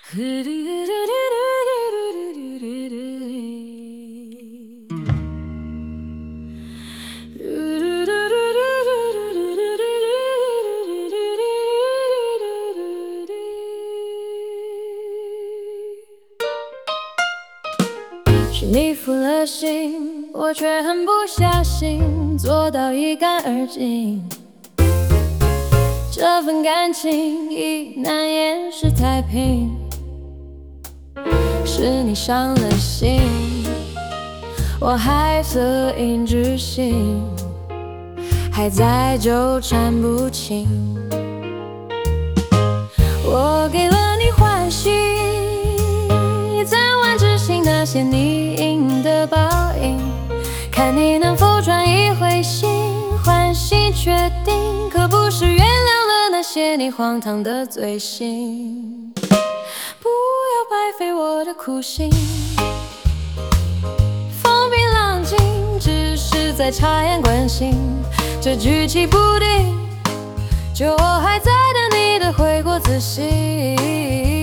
是你负了心，我却狠不下心，做到一干二净。这份感情已难掩饰太平，是你伤了心，我还恻隐之心，还在纠缠不清。我给了你欢喜，暂缓执行那些你应的报应，看你能否转一回心，欢喜决定，可不是原谅了那些你荒唐的罪行。不要白费我的苦心，风平浪静，只是在察言观行，这举棋不定，就我还在等你的悔过自新。